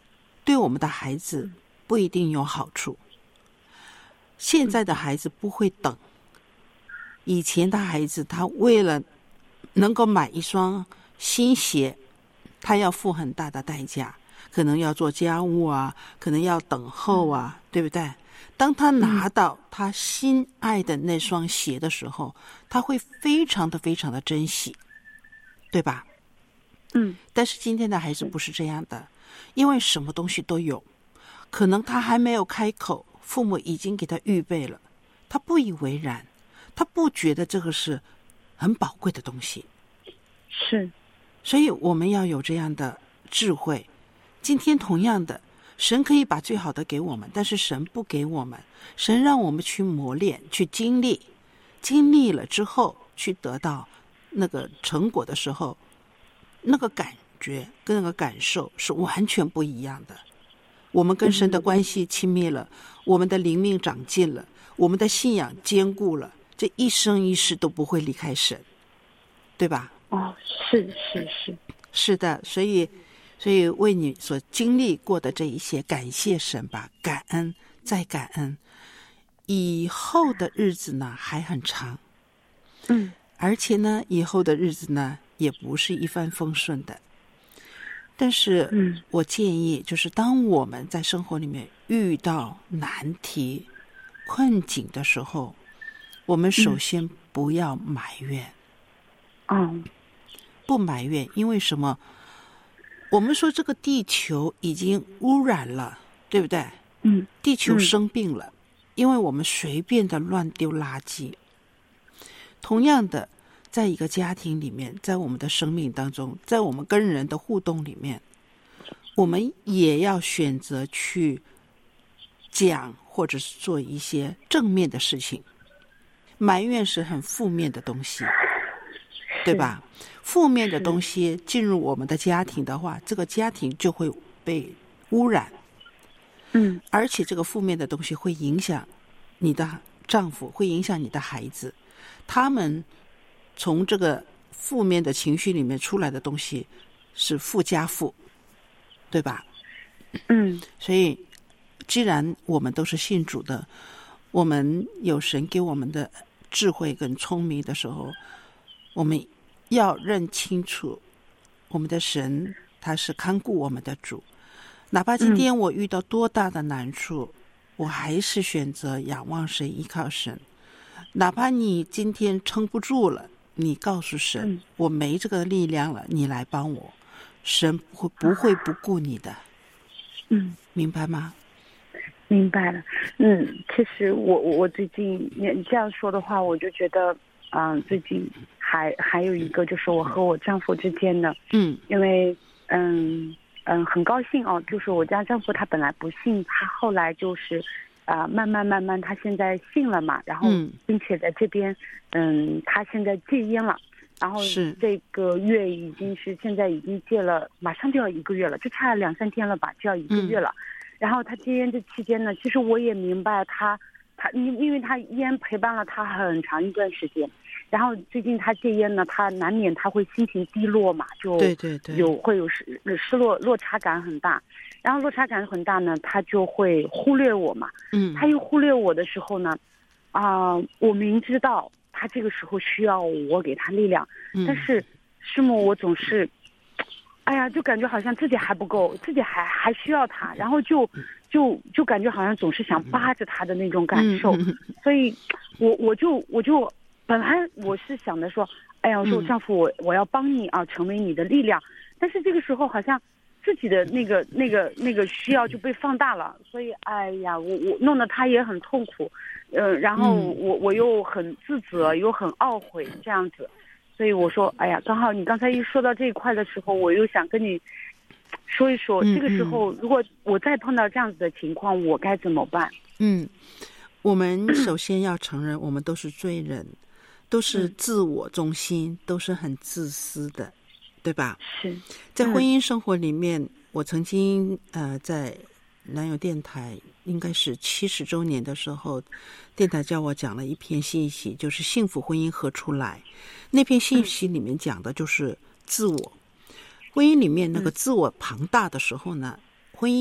对我们的孩子不一定有好处。现在的孩子不会等，以前的孩子他为了能够买一双新鞋，他要付很大的代价，可能要做家务啊，可能要等候啊，嗯、对不对？当他拿到他心爱的那双鞋的时候，他会非常的非常的珍惜，对吧？ 嗯。 但是今天的孩子不是这样的，因为什么东西都有，可能他还没有开口，父母已经给他预备了，他不以为然，他不觉得这个是很宝贵的东西。 是。 所以我们要有这样的智慧。今天同样的，神可以把最好的给我们，但是神不给我们，神让我们去磨练，去经历，经历了之后去得到那个成果的时候，那个感觉跟那个感受是完全不一样的。我们跟神的关系亲密了，我们的灵命长进了，我们的信仰坚固了，这一生一世都不会离开神，对吧？ 哦，是是是是的，所以所以为你所经历过的这一些，感谢神吧，感恩再感恩。以后的日子呢还很长， 嗯， 而且呢，以后的日子呢也不是一帆风顺的。但是， 嗯， 我建议就是当我们在生活里面遇到难题、困境的时候，我们首先不要埋怨。 嗯， 不埋怨，因为什么？我们说这个地球已经污染了，对不对？ 嗯， 地球生病了，嗯、因为我们随便的乱丢垃圾。同样的，在一个家庭里面，在我们的生命当中，在我们跟人的互动里面，我们也要选择去讲或者是做一些正面的事情。埋怨是很负面的东西，对吧？负面的东西进入我们的家庭的话，这个家庭就会被污染。 嗯， 而且这个负面的东西会影响你的丈夫，会影响你的孩子，他们从这个负面的情绪里面出来的东西是负加负，对吧？ 嗯， 所以既然我们都是信主的，我们有神给我们的智慧跟聪明的时候，我们要认清楚我们的神他是看顾我们的主，哪怕今天我遇到多大的难处、嗯、我还是选择仰望神，依靠神。哪怕你今天撑不住了，你告诉神、嗯、我没这个力量了，你来帮我，神不会不会不顾你的。 嗯， 明白吗？ 明白了。嗯，其实我我最近你这样说的话，我就觉得嗯、呃，最近还还有一个就是我和我丈夫之间的， 嗯， 因为嗯嗯很高兴哦，就是我家丈夫他本来不信，他后来就是啊、呃、慢慢慢慢他现在信了嘛，然后并且在这边嗯他现在戒烟了，然后这个月已经是现在已经戒了，马上就要一个月了，就差两三天了吧，就要一个月了。嗯，然后他戒烟这期间呢，其实我也明白他，他因因为他烟陪伴了他很长一段时间，然后最近他戒烟呢，他难免他会心情低落嘛，就对对对， 有会有失失落落差感很大，然后落差感很大呢，他就会忽略我嘛， 嗯， 他又忽略我的时候呢，啊、呃，我明知道他这个时候需要我给他力量， 嗯、 但是师母我总是。哎呀，就感觉好像自己还不够，自己还还需要他，然后就就就感觉好像总是想扒着他的那种感受， 嗯、 所以我我就我就本来我是想着说，哎呀，我说我丈夫我我要帮你啊，成为你的力量，但是这个时候好像自己的那个那个那个需要就被放大了，所以哎呀，我我弄得他也很痛苦，呃，然后我我又很自责，又很懊悔这样子。所以我说，哎呀，刚好你刚才一说到这一块的时候，我又想跟你说一说， 嗯、 这个时候如果我再碰到这样子的情况，我该怎么办？ 嗯，我们首先要承认，我们都是罪人，都是自我中心，嗯、都是很自私的，对吧？ 是。 在婚姻生活里面，嗯、我曾经呃在南友电台应该是七十周年的时候，电台叫我讲了一篇信息，就是幸福婚姻何处来。那篇信息里面讲的就是自我，婚姻里面那个自我庞大的时候呢，婚姻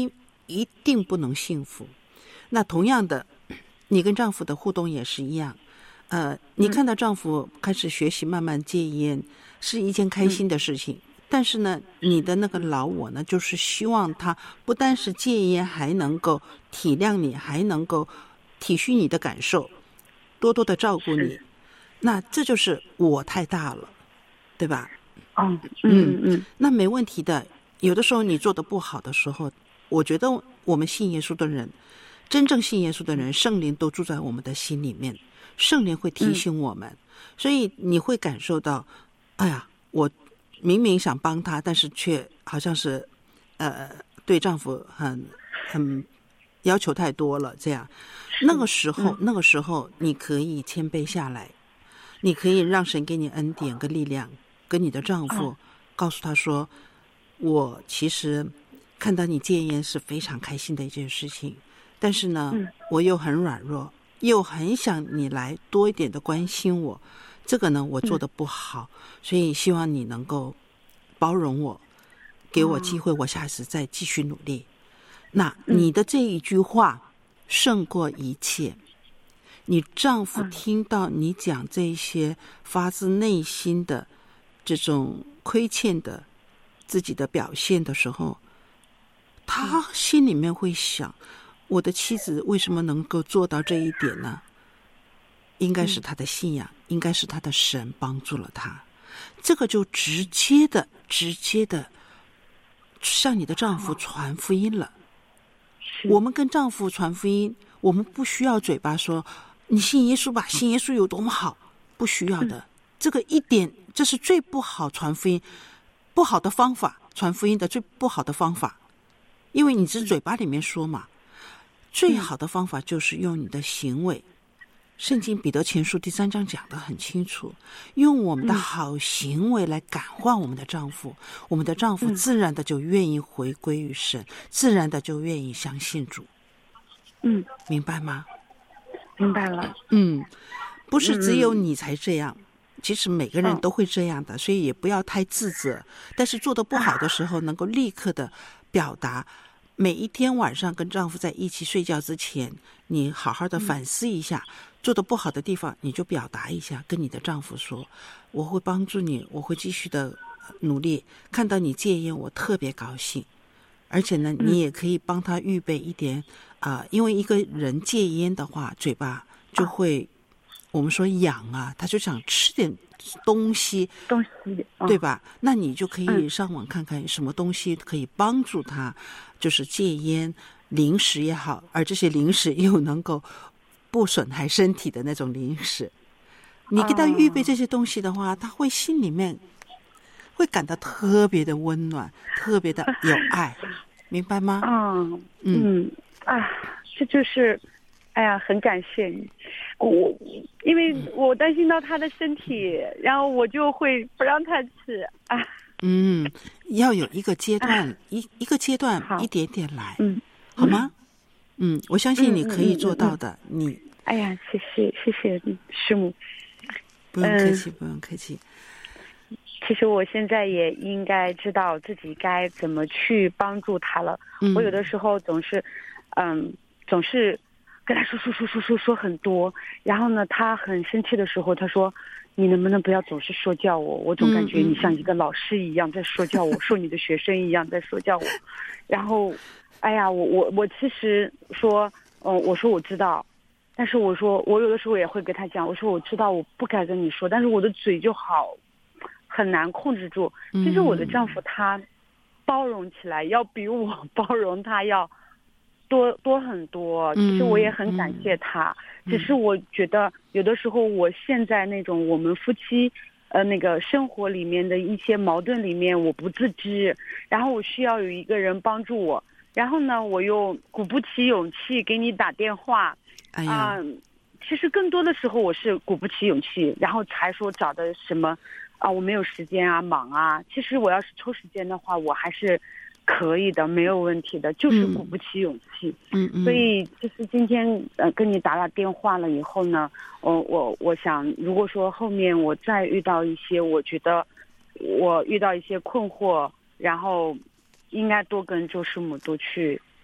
一定不能幸福。那同样的，你跟丈夫的互动也是一样。呃，你看到丈夫开始学习慢慢戒烟，是一件开心的事情。但是呢，你的那个老我呢，就是希望他不单是戒烟，还能够体谅你，还能够体恤你的感受，多多的照顾你。那这就是我太大了，对吧？ 哦，嗯嗯， 那没问题的。有的时候你做的不好的时候，我觉得我们信耶稣的人，真正信耶稣的人，圣灵都住在我们的心里面，圣灵会提醒我们，嗯、所以你会感受到，哎呀，我明明想帮他，但是却好像是，呃，对丈夫很很要求太多了。这样，那个时候，嗯、那个时候你可以谦卑下来，你可以让神给你恩典跟力量，跟你的丈夫、哦、告诉他说，我其实看到你戒烟是非常开心的一件事情，但是呢，嗯、我又很软弱，又很想你来多一点的关心我。这个呢，我做的不好，嗯、所以希望你能够包容我，给我机会，我下次再继续努力。哦、那你的这一句话胜过一切。你丈夫听到你讲这些发自内心的这种亏欠的自己的表现的时候，他心里面会想，我的妻子为什么能够做到这一点呢？应该是他的信仰，应该是他的神帮助了他。这个就直接的直接的向你的丈夫传福音了。我们跟丈夫传福音，我们不需要嘴巴说你信耶稣吧，信耶稣有多么好，不需要的。这个一点，这是最不好传福音不好的方法，传福音的最不好的方法，因为你是嘴巴里面说嘛。最好的方法就是用你的行为。圣经彼得前书第三章讲得很清楚，用我们的好行为来感化我们的丈夫，嗯、我们的丈夫自然的就愿意回归于神，嗯、自然的就愿意相信主。 嗯， 明白吗？ 明白了。 嗯，不是只有你才这样，嗯、其实每个人都会这样的，哦、所以也不要太自责。但是做得不好的时候，能够立刻的表达。每一天晚上跟丈夫在一起睡觉之前，你好好的反思一下，嗯、做的不好的地方你就表达一下，跟你的丈夫说，我会帮助你，我会继续的努力，看到你戒烟我特别高兴。而且呢，你也可以帮他预备一点啊、呃，因为一个人戒烟的话，嘴巴就会、啊、我们说痒啊，他就想吃点东西东西、 哦、对吧？那你就可以上网看看什么东西可以帮助他，就是戒烟，零食也好，而这些零食又能够不损害身体的那种零食，你给他预备这些东西的话，他会心里面会感到特别的温暖，特别的有爱，明白吗？ 嗯嗯啊，这就是，哎呀，很感谢你。我因为我担心到他的身体，然后我就会不让他吃啊。 嗯，要有一个阶段，一一个阶段，一点点来， 嗯， 好吗？嗯，我相信你可以做到的。 嗯嗯嗯嗯、 你， 哎呀，谢谢谢谢师母， 不用客气，嗯、不用客气。 其实我现在也应该知道自己该怎么去帮助他了。 嗯、 我有的时候总是，嗯，总是跟他说说说说说说很多，然后呢，他很生气的时候，他说：“你能不能不要总是说教我？我总感觉你像一个老师一样在说教我，说你的学生一样在说教我。”然后，哎呀，我我我其实说，嗯，我说我知道，但是我说我有的时候也会跟他讲，我说我知道我不该跟你说，但是我的嘴就好。很难控制住。其实我的丈夫他包容起来要比我包容他要多多很多，其实我也很感谢他。嗯、只是我觉得有的时候我现在那种我们夫妻呃那个生活里面的一些矛盾里面我不自知，然后我需要有一个人帮助我，然后呢我又鼓不起勇气给你打电话。 哎呀、 呃，其实更多的时候我是鼓不起勇气，然后才说找的什么。啊，我没有时间啊，忙啊。其实我要是抽时间的话，我还是可以的，没有问题的，就是鼓不起勇气。 嗯嗯。 所以就是今天呃跟你打了电话了以后呢，我我我想，如果说后面我再遇到一些，我觉得我遇到一些困惑，然后应该多跟周师母多去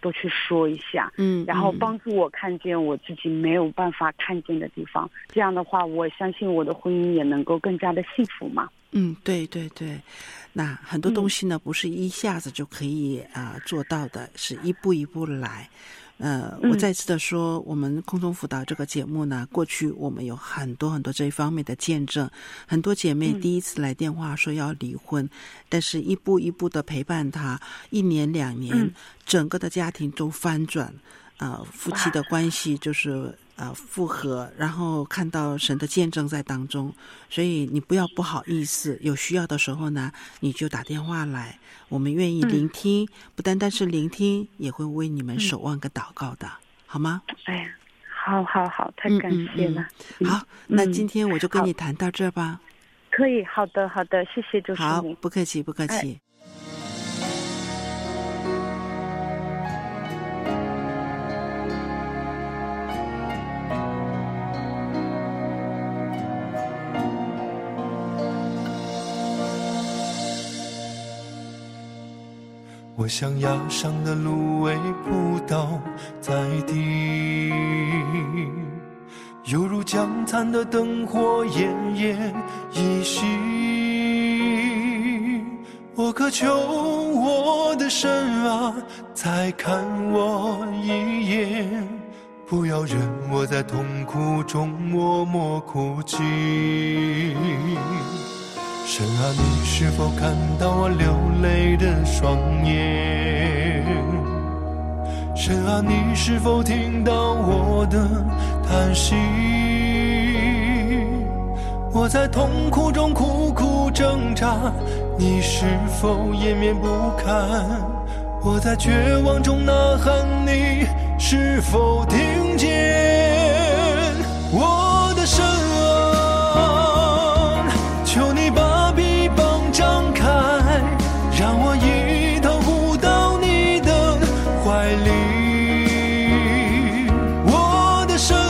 都去说一下， 嗯， 然后帮助我看见我自己没有办法看见的地方，这样的话我相信我的婚姻也能够更加的幸福嘛。 嗯，对对对，那很多东西呢，不是一下子就可以啊、呃、做到的，是一步一步来。呃，我再次的说，我们空中辅导这个节目呢，过去我们有很多很多这一方面的见证，很多姐妹第一次来电话说要离婚，嗯、但是一步一步的陪伴她，一年两年，嗯、整个的家庭都翻转，呃，夫妻的关系就是呃复合，然后看到神的见证在当中，所以你不要不好意思，有需要的时候呢，你就打电话来。我们愿意聆听，嗯、不单单是聆听，也会为你们守望跟祷告的，嗯、好吗？ 哎呀，好好好，太感谢了。 嗯嗯嗯、好，嗯、那今天我就跟你谈到这儿吧。 可以，好的，好的，谢谢周淑好，不客气，不客气。哎我像压伤的芦苇扑倒在地，犹如将残的灯火奄奄一息。我渴求我的神啊，再看我一眼，不要任我在痛苦中默默哭泣。神啊，你是否看到我流泪的双眼？神啊，你是否听到我的叹息？我在痛苦中苦苦挣扎，你是否掩面不看？我在绝望中呐喊，你是否听见？我的神啊，求你把臂膀张开，让我一头扑到你的怀里。我的神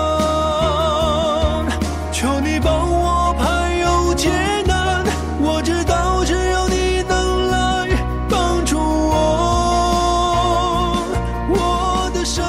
啊，求你帮我排忧解难，我知道只有你能来帮助我。我的神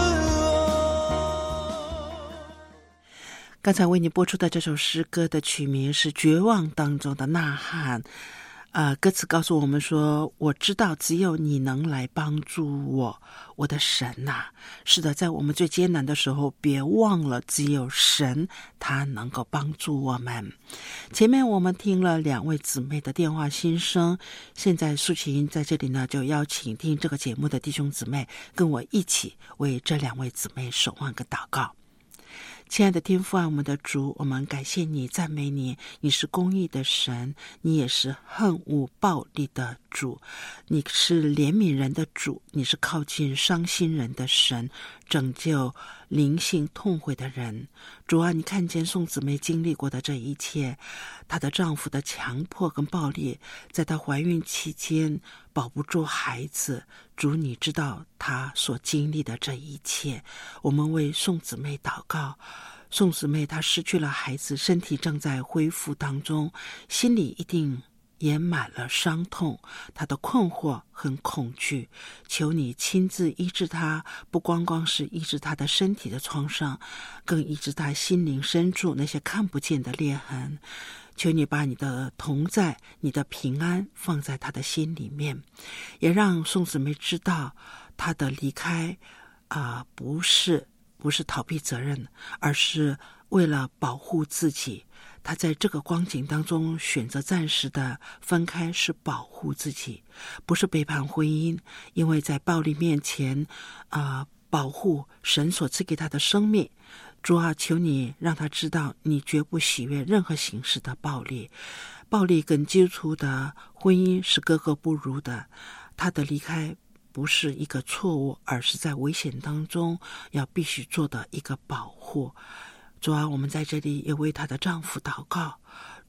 啊。 刚才为你播出的这首诗歌的曲名是《绝望当中的呐喊》。呃，歌词告诉我们说，我知道只有你能来帮助我，我的神呐、啊。是的，在我们最艰难的时候，别忘了只有神，他能够帮助我们。前面我们听了两位姊妹的电话心声，现在素琴在这里呢，就邀请听这个节目的弟兄姊妹跟我一起为这两位姊妹守望跟祷告。亲爱的天父啊，我们的主，我们感谢你，赞美你，你是公义的神，你也是恨恶暴力的主，你是怜悯人的主，你是靠近伤心人的神，拯救灵性痛悔的人。主啊，你看见宋姊妹经历过的这一切，她的丈夫的强迫跟暴力，在她怀孕期间保不住孩子，主你知道她所经历的这一切。我们为宋姊妹祷告，宋姊妹她失去了孩子，身体正在恢复当中，心里一定也满了伤痛，她的困惑很恐惧，求你亲自医治她，不光光是医治她的身体的创伤，更医治她心灵深处那些看不见的裂痕。求你把你的同在，你的平安放在她的心里面，也让宋姊妹知道她的离开啊、呃，不是不是逃避责任，而是为了保护自己。他在这个光景当中选择暂时的分开，是保护自己，不是背叛婚姻。因为在暴力面前啊、呃，保护神所赐给他的生命。主啊，求你让他知道你绝不喜悦任何形式的暴力，暴力跟基督徒的婚姻是格格不入的。他的离开不是一个错误，而是在危险当中要必须做的一个保护。主啊，我们在这里也为她的丈夫祷告，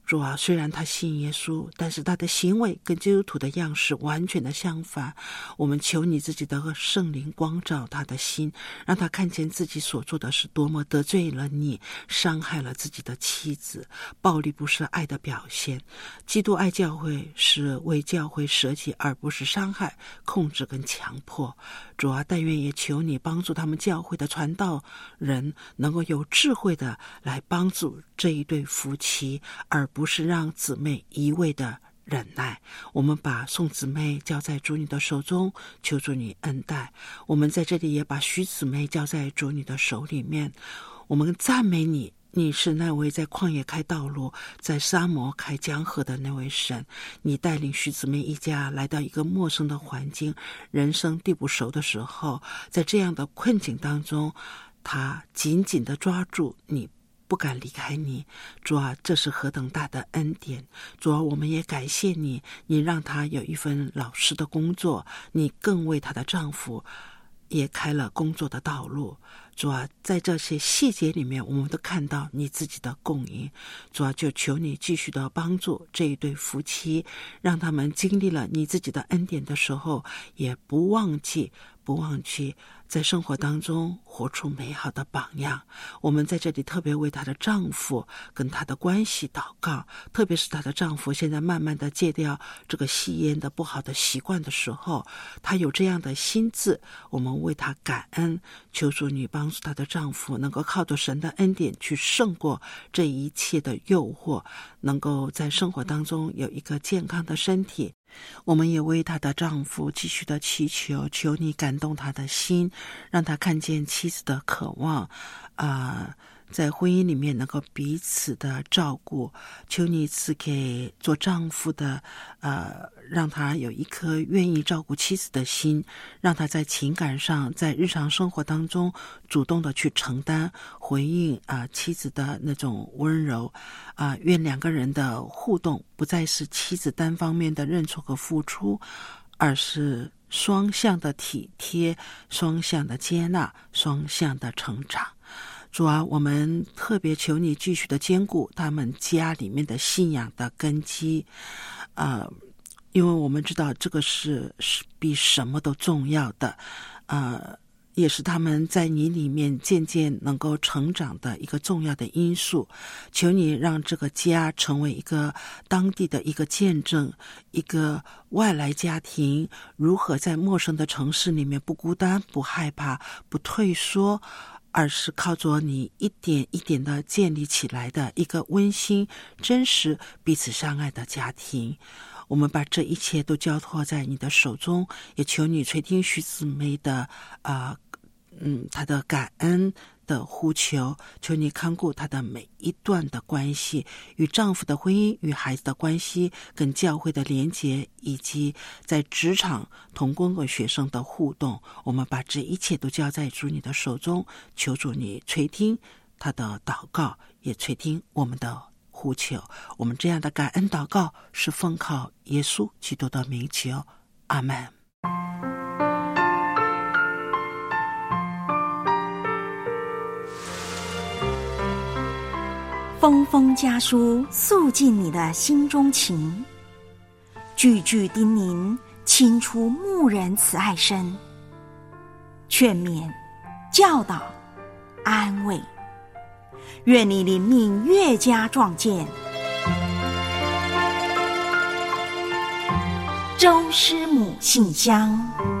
主啊，虽然他信耶稣，但是他的行为跟基督徒的样式完全的相反。我们求你自己的圣灵光照他的心，让他看见自己所做的是多么得罪了你，伤害了自己的妻子。暴力不是爱的表现，基督爱教会是为教会舍己，而不是伤害、控制跟强迫。主啊，但愿也求你帮助他们教会的传道人能够有智慧的来帮助这一对夫妻，而不是让姊妹一味的忍耐。我们把宋姊妹交在主你的手中，求主你恩待。我们在这里也把徐姊妹交在主你的手里面。我们赞美你，你是那位在旷野开道路，在沙漠开江河的那位神。你带领徐姊妹一家来到一个陌生的环境，人生地不熟的时候，在这样的困境当中，他紧紧地抓住你，不敢离开你。主啊，这是何等大的恩典。主啊，我们也感谢你，你让她有一份老师的工作，你更为她的丈夫也开了工作的道路。主啊，在这些细节里面，我们都看到你自己的供应。主啊，就求你继续的帮助这一对夫妻，让他们经历了你自己的恩典的时候，也不忘记不忘记在生活当中活出美好的榜样。我们在这里特别为她的丈夫跟她的关系祷告，特别是她的丈夫现在慢慢的戒掉这个吸烟的不好的习惯的时候，她有这样的心志，我们为她感恩。求主你帮助她的丈夫能够靠着神的恩典去胜过这一切的诱惑，能够在生活当中有一个健康的身体。我们也为她的丈夫继续的祈求，求你感动他的心，让他看见妻子的渴望啊、呃，在婚姻里面能够彼此的照顾。求你赐给做丈夫的呃，让他有一颗愿意照顾妻子的心，让他在情感上在日常生活当中主动的去承担回应啊、呃、妻子的那种温柔啊、呃，愿两个人的互动不再是妻子单方面的认错和付出，而是双向的体贴，双向的接纳，双向的成长。主啊，我们特别求你继续的坚固他们家里面的信仰的根基，呃，因为我们知道这个是是比什么都重要的，呃，也是他们在你里面渐渐能够成长的一个重要的因素。求你让这个家成为一个当地的一个见证，一个外来家庭如何在陌生的城市里面不孤单、不害怕、不退缩，而是靠着你一点一点的建立起来的一个温馨、真实、彼此相爱的家庭。我们把这一切都交托在你的手中，也求你垂听徐姊妹的啊、呃，嗯，她的感恩的呼求，求你看顾她的每一段的关系，与丈夫的婚姻，与孩子的关系，跟教会的连结，以及在职场同工和学生的互动。我们把这一切都交在主你的手中，求主你垂听她的祷告，也垂听我们的呼求。我们这样的感恩祷告是奉靠耶稣基督的名求，阿们。 封封家书，诉尽你的心中情，句句叮咛，清出牧人慈爱深，劝勉、教导、安慰，愿你灵命越加壮健。周师母信箱。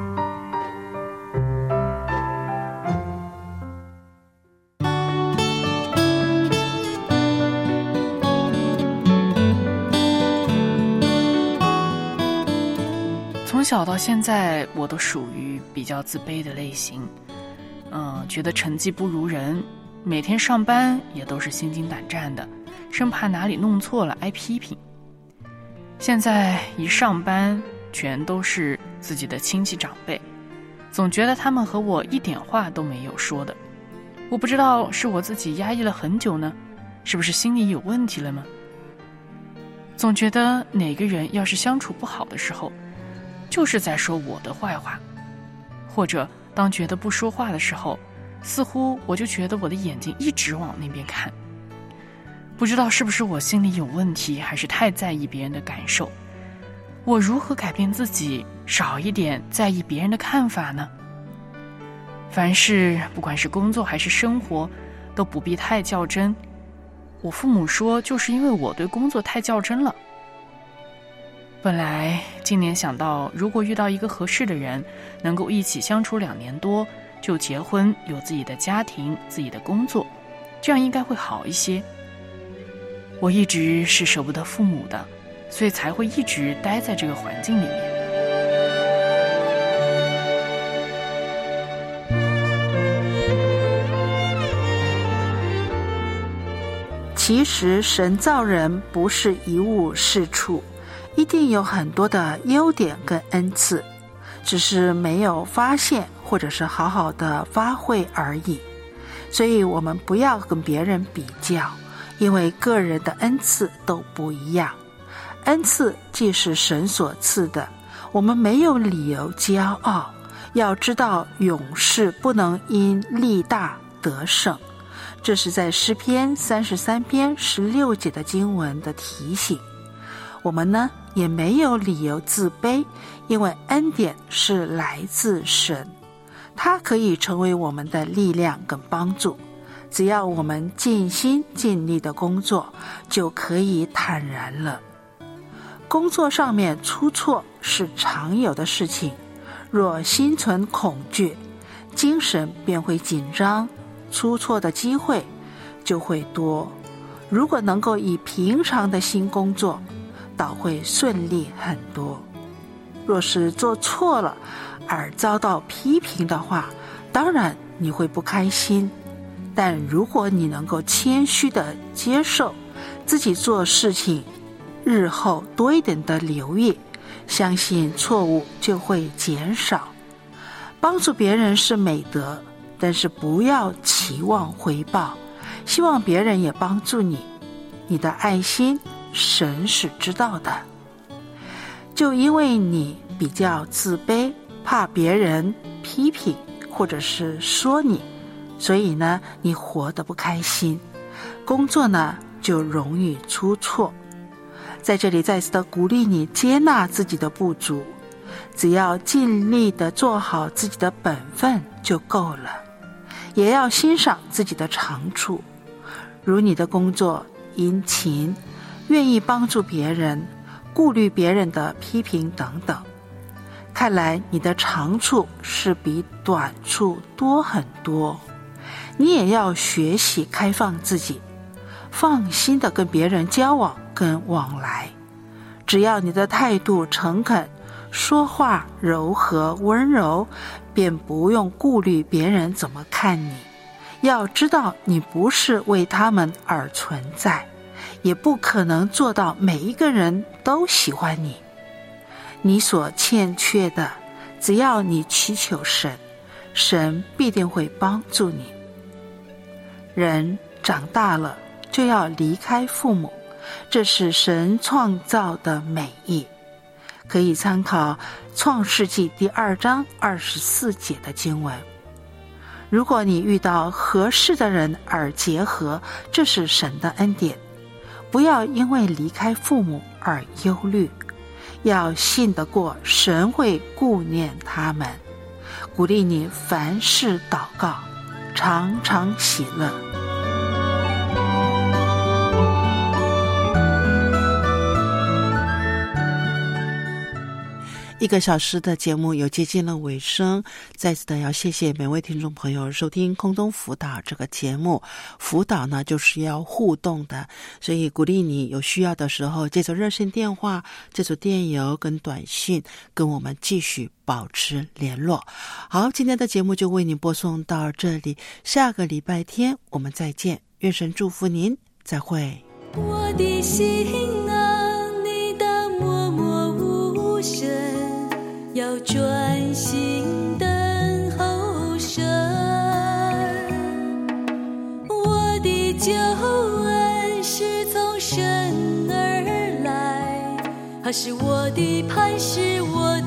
从小到现在，我都属于比较自卑的类型，嗯、呃，觉得成绩不如人，每天上班也都是心惊胆战的，生怕哪里弄错了挨批评。现在一上班，全都是自己的亲戚长辈，总觉得他们和我一点话都没有说的。我不知道是我自己压抑了很久呢，是不是心里有问题了吗？总觉得哪个人要是相处不好的时候，就是在说我的坏话，或者当觉得不说话的时候，似乎我就觉得我的眼睛一直往那边看。 不知道是不是我心里有问题，还是太在意别人的感受。我如何改变自己，少一点在意别人的看法呢？凡事不管是工作还是生活，都不必太较真。我父母说，就是因为我对工作太较真了。本来今年想到，如果遇到一个合适的人，能够一起相处两年多，就结婚，有自己的家庭，自己的工作，这样应该会好一些。我一直是舍不得父母的，所以才会一直待在这个环境里面。 其实神造人不是一无是处，一定有很多的优点跟恩赐，只是没有发现或者是好好的发挥而已。所以我们不要跟别人比较，因为个人的恩赐都不一样。恩赐既是神所赐的，我们没有理由骄傲。要知道勇士不能因力大得胜，这是在诗篇三十三篇十六节的经文的提醒。我们呢也没有理由自卑，因为恩典是来自神，它可以成为我们的力量跟帮助。只要我们尽心尽力的工作，就可以坦然了。工作上面出错是常有的事情，若心存恐惧，精神便会紧张，出错的机会就会多。如果能够以平常的心工作，倒会顺利很多。若是做错了而遭到批评的话，当然你会不开心。但如果你能够谦虚地接受自己做事情，日后多一点的留意，相信错误就会减少。帮助别人是美德，但是不要期望回报，希望别人也帮助你。你的爱心神是知道的。就因为你比较自卑，怕别人批评或者是说你，所以呢你活得不开心，工作呢就容易出错。在这里再次的鼓励你接纳自己的不足，只要尽力的做好自己的本分就够了，也要欣赏自己的长处，如你的工作殷勤，愿意帮助别人，顾虑别人的批评等等。看来你的长处是比短处多很多，你也要学习开放自己，放心的跟别人交往跟往来。只要你的态度诚恳，说话柔和温柔，便不用顾虑别人怎么看你。要知道你不是为他们而存在，也不可能做到每一个人都喜欢你。你所欠缺的，只要你祈求神，神必定会帮助你。人长大了就要离开父母，这是神创造的美意，可以参考创世纪第二章二十四节的经文。如果你遇到合适的人而结合，这是神的恩典。不要因为离开父母而忧虑，要信得过神会顾念他们。鼓励你凡事祷告，常常喜乐。一个小时的节目有接近了尾声，再次的要谢谢每位听众朋友收听空中辅导这个节目。辅导呢就是要互动的，所以鼓励你有需要的时候，借着热线电话，借着电邮跟短信，跟我们继续保持联络。好，今天的节目就为您播送到这里，下个礼拜天我们再见，愿神祝福您，再会。 我的心啊，你的默默无声，要专心等候神。我的救恩是从神而来，他是我的磐石，我的